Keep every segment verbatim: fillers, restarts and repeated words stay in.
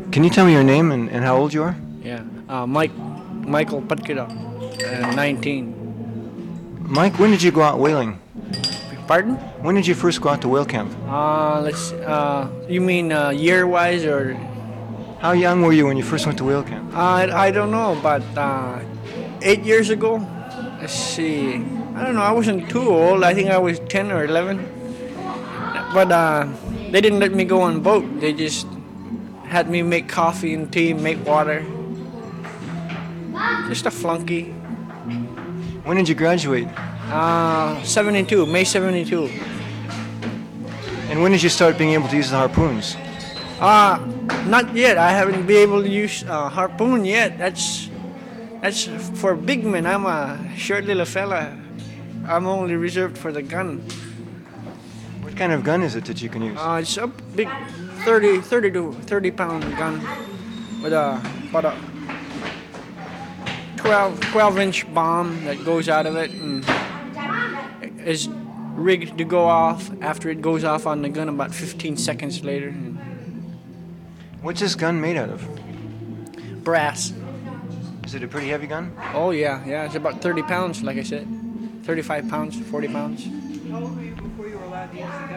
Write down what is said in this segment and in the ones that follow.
Can you tell me your name and, and how old you are? Yeah. Uh, Mike, Michael Patkira, uh, nineteen. Mike, when did you go out whaling? Pardon? When did you first go out to whale camp? Uh, let's. Uh, you mean uh, year-wise or? How young were you when you first went to whale camp? Uh, I don't know, but uh, eight years ago. Let's see. I don't know. I wasn't too old. I think I was ten or eleven. But uh, they didn't let me go on boat. They just had me make coffee and tea, make water. Just a flunky. When did you graduate? Uh, seventy-two, May seventy-two. And when did you start being able to use the harpoons? Uh, not yet. I haven't been able to use uh, harpoon yet. That's that's for big men. I'm a short little fella. I'm only reserved for the gun. What kind of gun is it that you can use? Uh, it's a big thirty, thirty to thirty pound gun with a, about a twelve, twelve inch bomb that goes out of it and is rigged to go off after it goes off on the gun about fifteen seconds later. What's this gun made out of? Brass. Is it a pretty heavy gun? Oh yeah, yeah. It's about thirty pounds, like I said. thirty-five pounds, forty pounds. How old were you before you were allowed to use the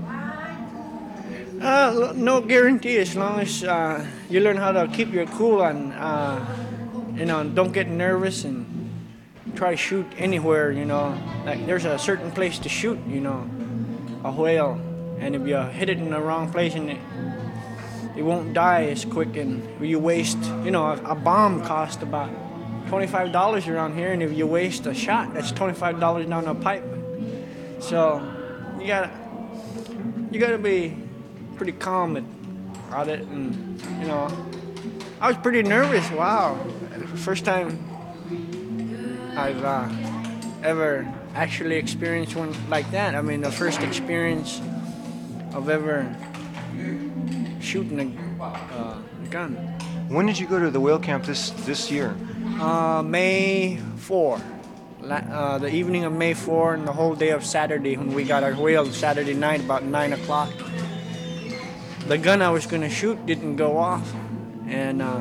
gun? Uh, no guarantee as long as uh, you learn how to keep your cool and uh, you know, don't get nervous and try to shoot anywhere. You know, like there's a certain place to shoot. You know, a whale, and if you hit it in the wrong place and it, it won't die as quick, and you waste. You know, a, a bomb costs about twenty-five dollars around here, and if you waste a shot, that's twenty-five dollars down a pipe. So you gotta you gotta be pretty calm at, at it, and you know, I was pretty nervous. Wow, first time I've uh, ever actually experienced one like that. I mean, the first experience of ever shooting a uh, gun. When did you go to the whale camp this this year? Uh, May fourth. Uh, the evening of May fourth and the whole day of Saturday when we got our whale Saturday night about nine o'clock. The gun I was going to shoot didn't go off. And uh,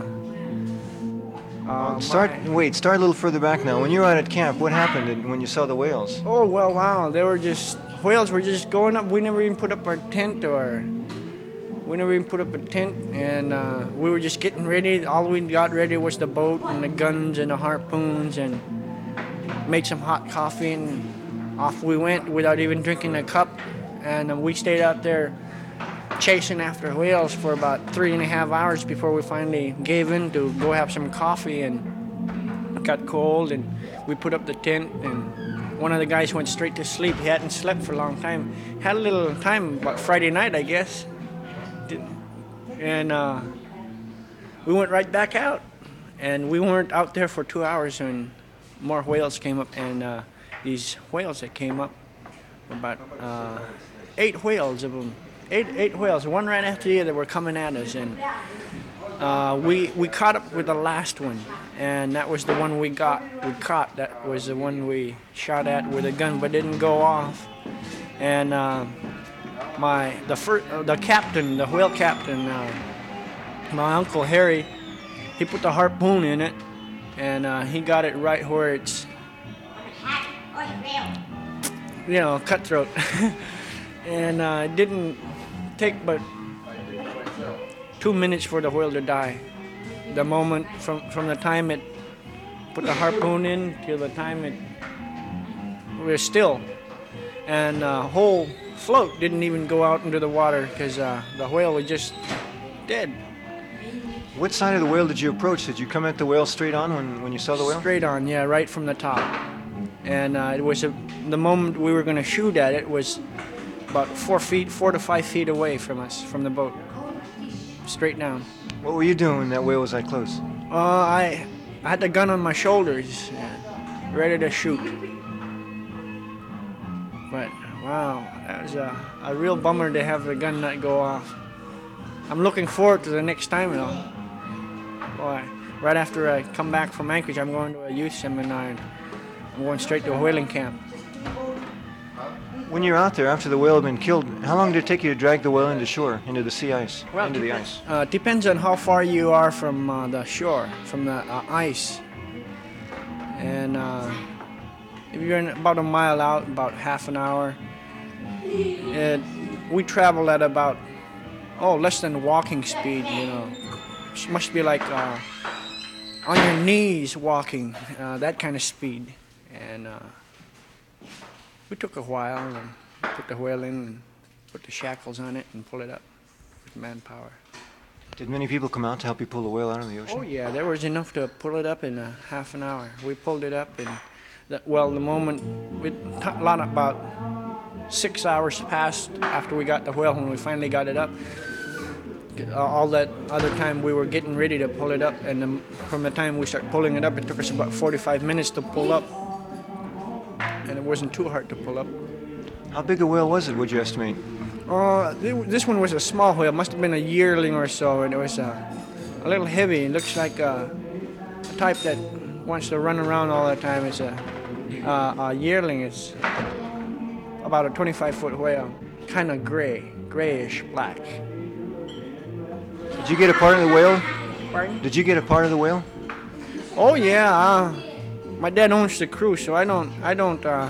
uh, Start. my- Wait. Start a little further back now. When you were out at camp, what happened when you saw the whales? Oh, well, wow. They were just, whales were just going up. We never even put up our tent or, we never even put up a tent. And uh, we were just getting ready. All we got ready was the boat and the guns and the harpoons and made some hot coffee and off we went without even drinking a cup. And uh, we stayed out there chasing after whales for about three and a half hours before we finally gave in to go have some coffee, and it got cold and we put up the tent, and one of the guys went straight to sleep. He hadn't slept for a long time. Had a little time about Friday night, I guess. Did- And uh, we went right back out, and we weren't out there for two hours when more whales came up, and uh, these whales that came up, about uh, eight whales of them, eight eight whales, one right after the other, were coming at us, and uh, we we caught up with the last one, and that was the one we got. We caught. That was the one we shot at with a gun, but didn't go off. And uh, my the first, uh, the captain, the whale captain, uh, my uncle Harry, he put the harpoon in it, and uh, he got it right where it's, you know, cutthroat. And uh, it didn't take but two minutes for the whale to die. The moment from, from the time it put the harpoon in till the time it we were still. And the uh, whole float didn't even go out into the water because uh, the whale was just dead. What side of the whale did you approach? Did you come at the whale straight on when, when you saw the whale? Straight on, yeah, right from the top. And uh, it was a, the moment we were going to shoot at it was about four feet, four to five feet away from us, from the boat, straight down. What were you doing when that whale was that close? Uh, I, I had the gun on my shoulders, uh, ready to shoot. But wow, that was a, a real bummer to have the gun not go off. I'm looking forward to the next time, though. Boy, right after I come back from Anchorage, I'm going to a youth seminar, and I'm going straight to a whaling camp. When you're out there after the whale had been killed, how long did it take you to drag the whale into shore, into the sea ice, Well, into the dep- ice? Uh, depends on how far you are from uh, the shore, from the uh, ice. And uh, if you're in about a mile out, about half an hour. And we travel at about, oh, less than walking speed, you know. It must be like uh, on your knees walking, uh, that kind of speed. And uh, we took a while and put the whale in and put the shackles on it and pull it up with manpower. Did many people come out to help you pull the whale out of the ocean? Oh yeah, there was enough to pull it up in a half an hour. We pulled it up and, the, well, the moment, we a lot about six hours passed after we got the whale when we finally got it up. Uh, all that other time we were getting ready to pull it up, and the, from the time we started pulling it up, it took us about forty-five minutes to pull up, and it wasn't too hard to pull up. How big a whale was it, would you estimate? Uh, th- this one was a small whale, must have been a yearling or so, and it was uh, a little heavy. It looks like uh, a type that wants to run around all the time. It's a, uh, a yearling. It's about a twenty-five foot whale, kind of gray, grayish black. Did you get a part of the whale? Pardon? Did you get a part of the whale? Oh yeah, uh, my dad owns the crew, so I don't, I don't uh,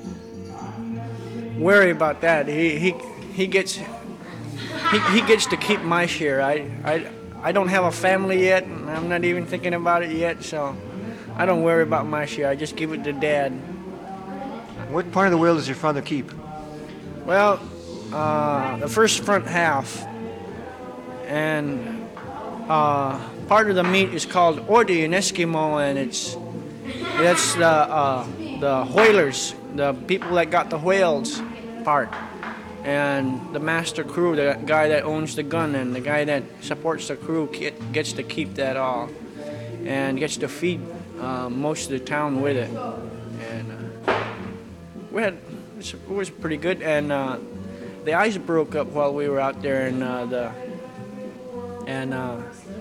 worry about that. He he he gets he, he gets to keep my share. I I I don't have a family yet, and I'm not even thinking about it yet, so I don't worry about my share. I just give it to Dad. What part of the whale does your father keep? Well, uh, the first front half, and uh, part of the meat is called ordi in Eskimo, and it's that's the uh, the whalers, the people that got the whales part, and the master crew, the guy that owns the gun and the guy that supports the crew get, gets to keep that all, and gets to feed uh, most of the town with it, and uh, we had it was pretty good, and uh, the ice broke up while we were out there, and uh, the and uh,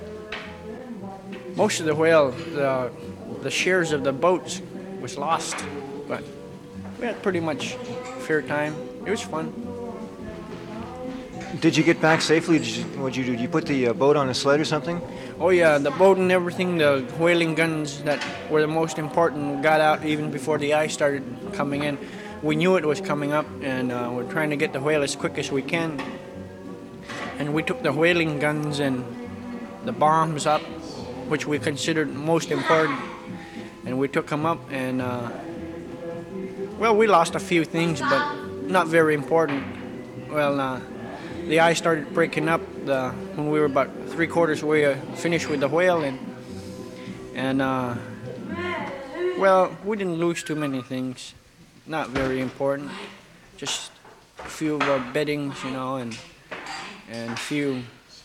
most of the whale, the the shares of the boats was lost, but we had pretty much fair time. It was fun. Did you get back safely? Did you, what'd you do? Did you put the uh, boat on a sled or something? Oh yeah, the boat and everything, the whaling guns that were the most important got out even before the ice started coming in. We knew it was coming up, and uh, we're trying to get the whale as quick as we can. And we took the whaling guns and the bombs up, which we considered most important. And we took them up, and uh, well, we lost a few things, but not very important. Well, uh, the ice started breaking up the, when we were about three quarters way uh, finished with the whale, and and uh, well, we didn't lose too many things. Not very important, just a few of our beddings, you know, and and a few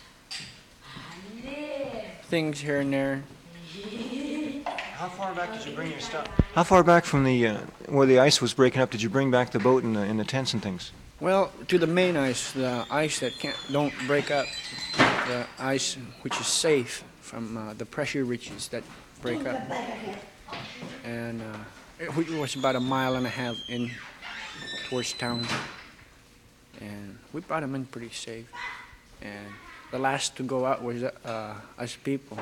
things here and there. How far back did you bring your stuff? How far back from the uh, where the ice was breaking up did you bring back the boat and the, and the tents and things? Well, to the main ice, the ice that can't don't break up, the ice which is safe from uh, the pressure ridges that break up, and uh, it was about a mile and a half in towards town, and we brought them in pretty safe. And the last to go out was uh, us people,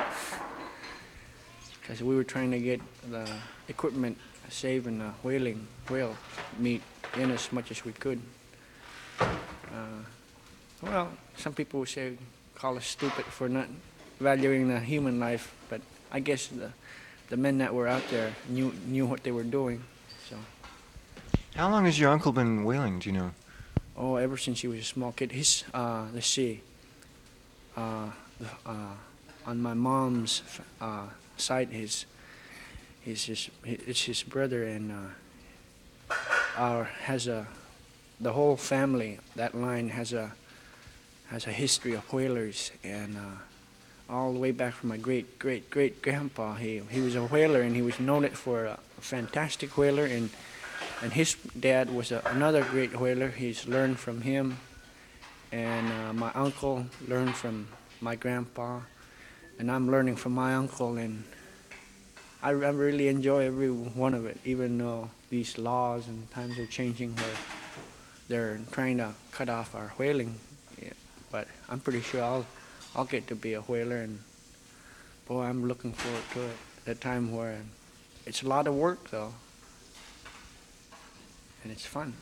because we were trying to get the equipment saving the whaling whale meat in as much as we could. Uh, well, some people would say, call us stupid for not valuing the human life, but I guess the the men that were out there knew knew what they were doing. So. How long has your uncle been whaling? Do you know? Oh, ever since he was a small kid. His uh, let's see. Uh, uh, on my mom's uh, side, his his his it's his brother, and uh, our has a the whole family. That line has a has a history of whalers, and uh, all the way back from my great great great grandpa. He he was a whaler, and he was noted for a fantastic whaler, and and his dad was a, another great whaler. He's learned from him, and uh, my uncle learned from my grandpa, and I'm learning from my uncle, and I, I really enjoy every one of it, even though these laws and times are changing where they're trying to cut off our whaling. Yeah, but I'm pretty sure I'll I'll get to be a whaler, and boy, I'm looking forward to it. The time where it's a lot of work though, and it's fun.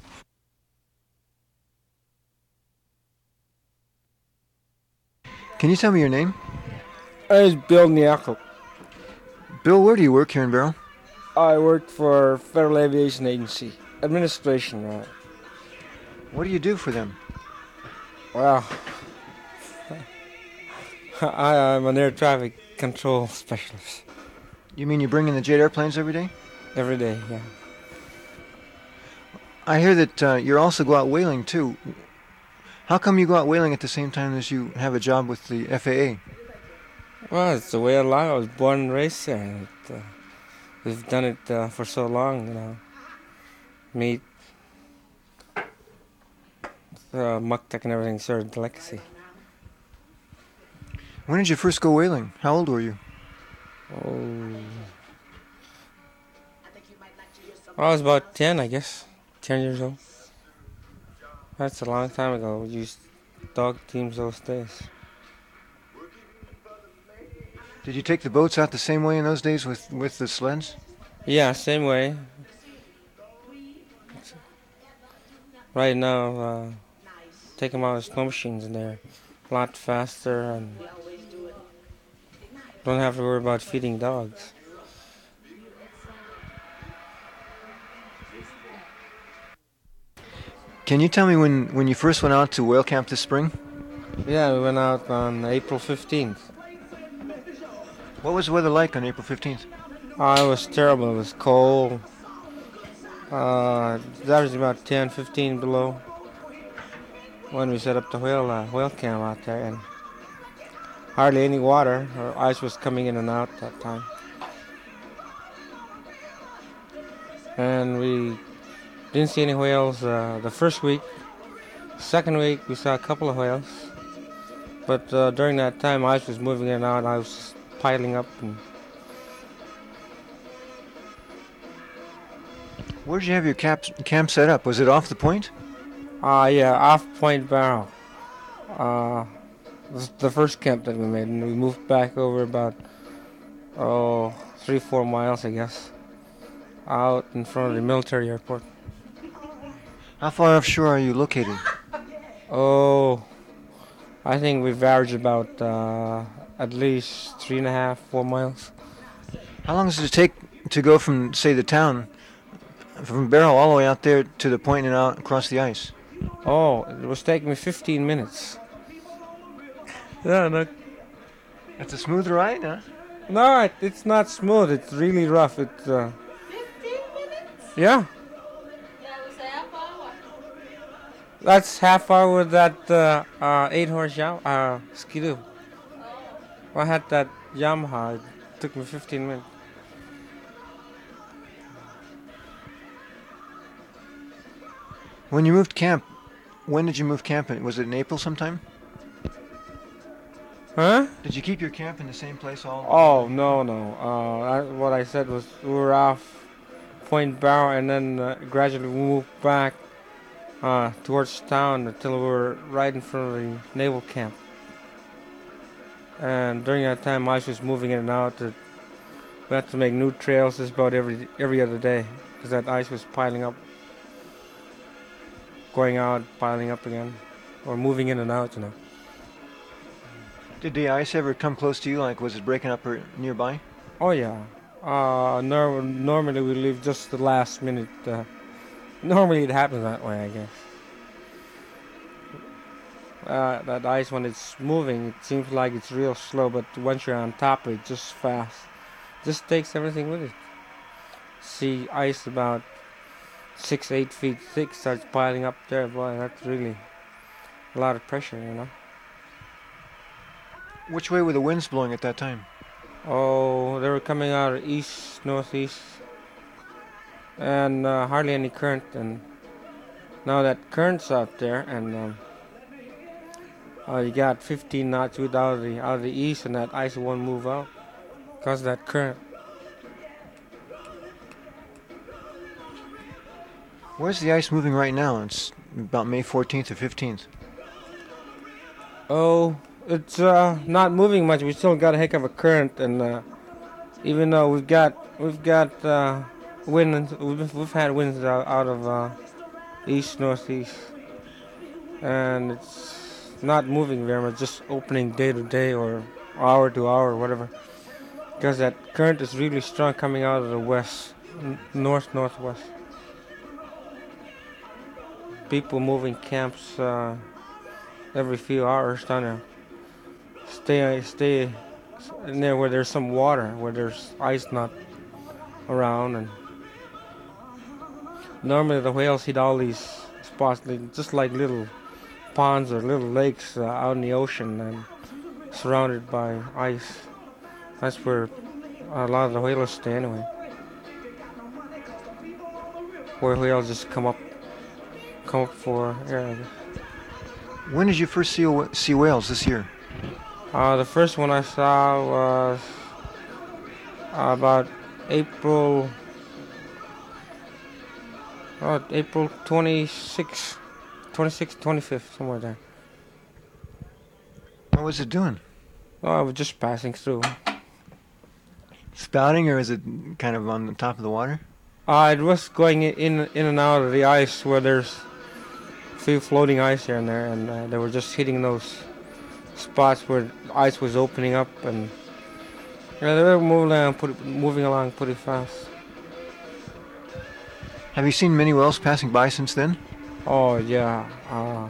Can you tell me your name? It's Bill Niakop. Bill, where do you work here in Barrow? I work for Federal Aviation Agency administration. Right. What do you do for them? Well, I am an air traffic control specialist. You mean you bring in the jet airplanes every day? Every day, yeah. I hear that uh, you also go out whaling too. How come you go out whaling at the same time as you have a job with the F A A? Well, it's the way of life. I was born and raised there. And it, uh, we've done it uh, for so long, you know. Meat, uh, muktak and everything, sort of delicacy. When did you first go whaling? How old were you? Oh, I was about ten, I guess. ten years old. That's a long time ago. We used dog teams those days. Did you take the boats out the same way in those days with, with the sleds? Yeah, same way. Right now, uh, take them out with snow machines and they're a lot faster and don't have to worry about feeding dogs. Can you tell me when, when you first went out to whale camp this spring? Yeah, we went out on April fifteenth. What was the weather like on April fifteenth? Oh, it was terrible. It was cold. Uh, it averaged about ten, fifteen below when we set up the whale, uh, whale camp out there, and hardly any water, or ice was coming in and out that time. And we didn't see any whales uh, the first week. Second week, we saw a couple of whales. But uh, during that time, ice was moving in and out, and I was piling up. And Where did you have your cap, camp set up? Was it off the point? uh, yeah, off Point Barrow. Uh, this is the first camp that we made, and we moved back over about, oh, three, four miles, I guess, out in front of the military airport. How far offshore are you located? Oh, I think we've averaged about uh, at least three and a half, four miles. How long does it take to go from, say, the town, from Barrow all the way out there to the point and out across the ice? Oh, it was taking me fifteen minutes. Yeah, no, That's a smooth ride, huh? no, it, it's not smooth. It's really rough. It's uh, yeah. That's half hour with that uh, uh, eight horse Yam- uh, Skidoo. I had that Yamaha. It took me fifteen minutes. When you moved camp, when did you move camp? Was it in April sometime? Huh? Did you keep your camp in the same place all? Oh, no, no. Uh, I, what I said was we were off Point Barrow and then uh, gradually we moved back uh, towards town until we were right in front of the naval camp. And during that time, ice was moving in and out. We had to make new trails just about every every other day because that ice was piling up, going out, piling up again, or moving in and out, you know. Did the ice ever come close to you? Like, was it breaking up or nearby? Oh yeah. Uh, nor- normally we leave just the last minute. Uh, normally it happens that way, I guess. Uh, that ice, when it's moving, it seems like it's real slow, but once you're on top of it, just fast. Just takes everything with it. See ice about six, eight feet thick starts piling up there. Boy, that's really a lot of pressure, you know. Which way were the winds blowing at that time? Oh, they were coming out of east, northeast, and uh, hardly any current. And now that current's out there, and um, uh, you got fifteen knots with out of the out of the east, and that ice won't move out because of that current. Where's the ice moving right now? It's about May fourteenth or fifteenth. Oh, it's uh, not moving much. We still got a heck of a current, and uh, even though we've got we've got uh, winds, we've, we've had winds out, out of uh, east northeast, and it's not moving very much. Just opening day to day or hour to hour, or whatever. Because that current is really strong coming out of the west, n- north northwest. People moving camps uh, every few hours trying to stay stay near where there's some water, where there's ice not around. And normally the whales hit all these spots, like- just like little ponds or little lakes uh, out in the ocean and surrounded by ice. That's where a lot of the whalers stay anyway. Where whales just come up, come up for air. I guess. When did you first see a, see whales this year? Uh, the first one I saw was about April, uh, April twenty-sixth, twenty-sixth, twenty-fifth, somewhere there. What was it doing? Oh, I was just passing through. Spouting, or is it kind of on the top of the water? Uh, it was going i- in in and out of the ice where there's a few floating ice here and there, and uh, they were just hitting those spots where ice was opening up, and yeah, they were moving along, pretty, moving along pretty fast. Have you seen many whales passing by since then? Oh yeah, uh,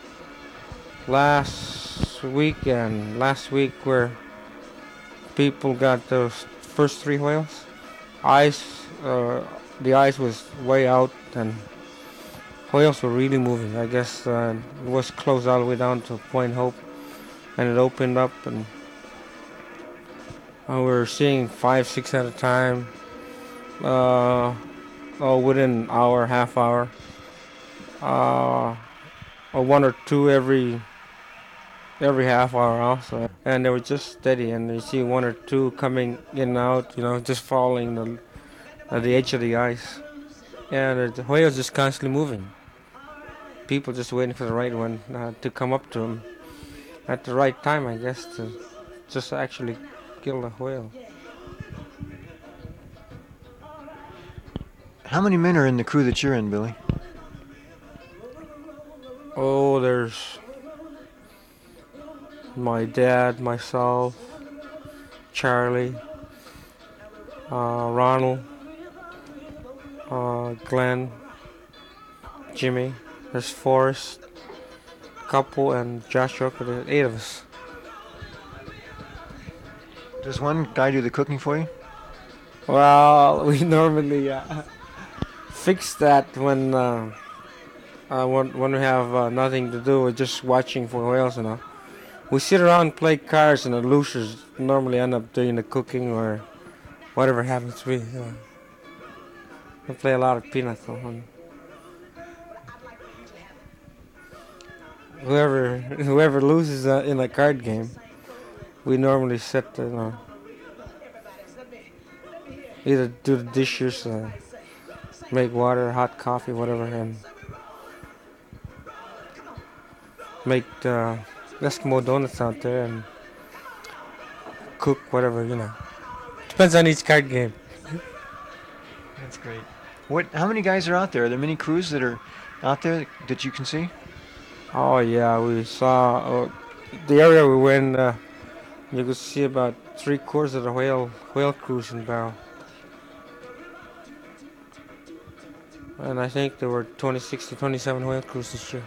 last weekend, last week where people got those first three whales, ice, uh, the ice was way out and whales were really moving. I guess uh, it was closed all the way down to Point Hope, and it opened up, and uh, we were seeing five, six at a time. Uh, oh, within an hour, half hour. Uh, or one or two every every half hour also, and they were just steady. And you see one or two coming in and out, you know, just following the uh, the edge of the ice, and the whales just constantly moving. People just waiting for the right one uh, to come up to them at the right time, I guess, to just actually kill the whale. How many men are in the crew that you're in, Billy? Oh, there's my dad, myself, Charlie, uh, Ronald, uh, Glenn, Jimmy. There's Forrest, couple, and Joshua. There's eight of us. Does one guy do the cooking for you? Well, we normally uh, fix that when uh, uh, when when we have uh, nothing to do. We're just watching for whales, you know. We sit around and play cards, and the losers normally end up doing the cooking or whatever happens to be. You know. We play a lot of pinochle. And whoever whoever loses uh, in a card game, we normally set the, you know, either do the dishes, uh, make water, hot coffee, whatever, and make uh, Eskimo donuts out there and cook whatever, you know. Depends on each card game. That's great. What? How many guys are out there? Are there many crews that are out there that you can see? Oh yeah, we saw uh, the area we were in. Uh, you could see about three quarters of the whale whale crews in Barrow, and I think there were twenty-six to twenty-seven whale crews this year.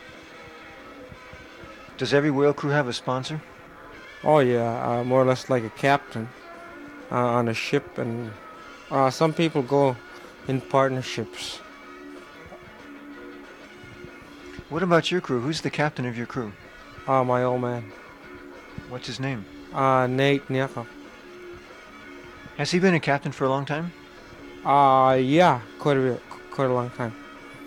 Does every whale crew have a sponsor? Oh yeah, uh, more or less like a captain uh, on a ship, and uh, some people go in partnerships. What about your crew? Who's the captain of your crew? Uh, my old man, What's his name? uh, Nate Nyakov. Has he been a captain for a long time? Uh, yeah, quite a bit, quite a long time.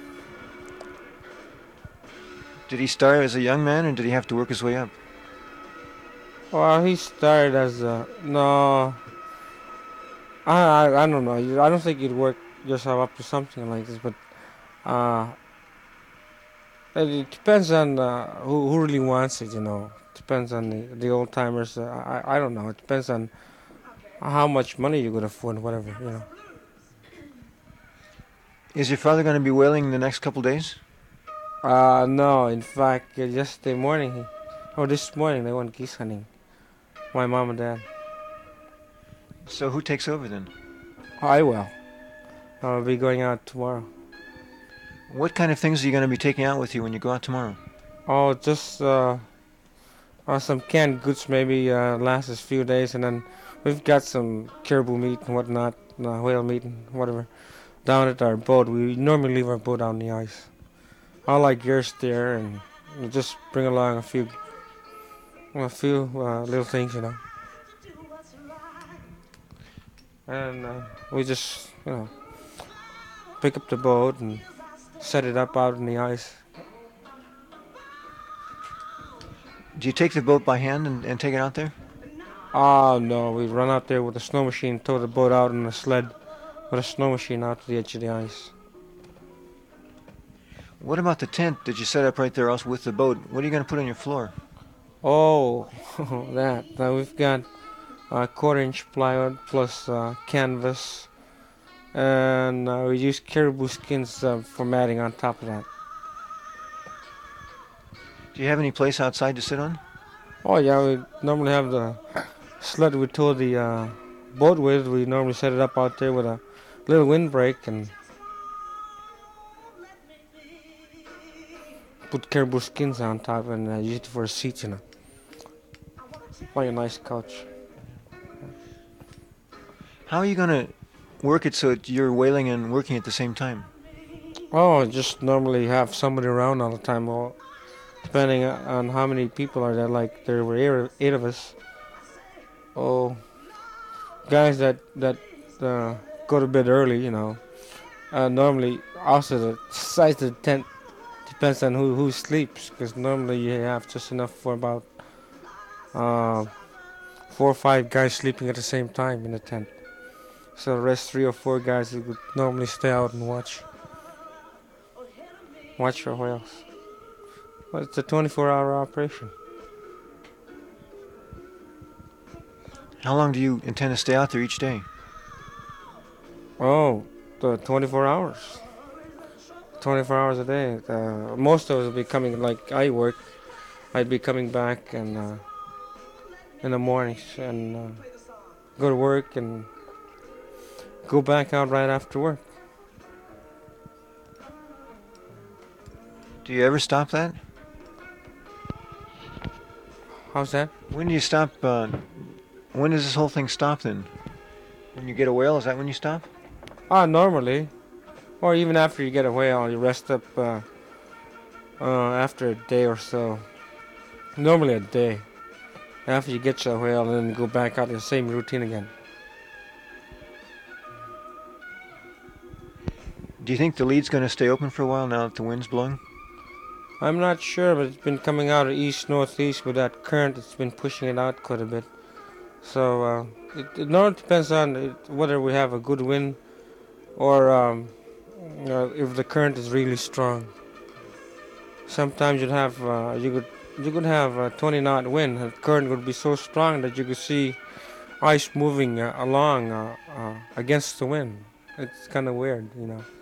Did he start as a young man, or did he have to work his way up? Well, he started as a no. I, I I don't know. You- I don't think you'd work yourself up to something like this, but Uh, it it depends on uh, who, who really wants it, you know. Depends on the, the old timers. Uh, I, I don't know. It depends on how much money you could afford, whatever, you know. Is your father going to be whaling the next couple days? Uh, no, in fact, uh, yesterday morning, he, or this morning, they went geese hunting. My mom and dad. So who takes over then? I will. I'll be going out tomorrow. What kind of things are you going to be taking out with you when you go out tomorrow? Oh, just uh, uh, some canned goods maybe uh, last us a few days, and then we've got some caribou meat and whatnot, uh, whale meat and whatever, down at our boat. We normally leave our boat out on the ice. All our gear's there, and we just bring along a few, a few uh, little things, you know. And uh, we just, you know, pick up the boat and set it up out on the ice. Do you take the boat by hand and, and take it out there? Oh no, we run out there with a snow machine, tow the boat out on a sled with a snow machine out to the edge of the ice. What about the tent that you set up right there also with the boat? What are you going to put on your floor? Oh, that. Now we've got uh, quarter inch plywood plus uh, canvas, and uh, we use caribou skins uh, for matting on top of that. Do you have any place outside to sit on? Oh yeah, we normally have the sled we tow the uh, boat with. We normally set it up out there with a little windbreak and put caribou skins on top and uh, use it for a seat, you know. Like a nice couch. How are you going to work it so that you're whaling and working at the same time? Oh, just normally have somebody around all the time. Well, depending on how many people are there, like there were eight, eight of us. Oh, guys that that uh, go to bed early, you know. Uh, normally, also the size of the tent depends on who who sleeps, because normally you have just enough for about uh, four or five guys sleeping at the same time in the tent. So the rest three or four guys would normally stay out and watch watch for whales. Well, it's a twenty-four hour operation. How long do you intend to stay out there each day? Oh, the twenty-four hours. twenty-four hours a day. Uh, most of us will be coming, like I work, I'd be coming back and uh, in the mornings and uh, go to work and go back out right after work. Do you ever stop that? How's that? When do you stop? Uh, when does this whole thing stop then? When you get a whale, is that when you stop? Ah, normally. Or even after you get a whale, you rest up uh, uh, after a day or so. Normally a day. After you get your whale, and then you go back out in the same routine again. Do you think the lead's going to stay open for a while now that the wind's blowing? I'm not sure, but it's been coming out of east-northeast with that current. It's been pushing it out quite a bit. So uh, it, it no, it depends on it, whether we have a good wind or um, uh, if the current is really strong. Sometimes you'd have uh, you could you could have a twenty knot wind. The current would be so strong that you could see ice moving uh, along uh, uh, against the wind. It's kind of weird, you know.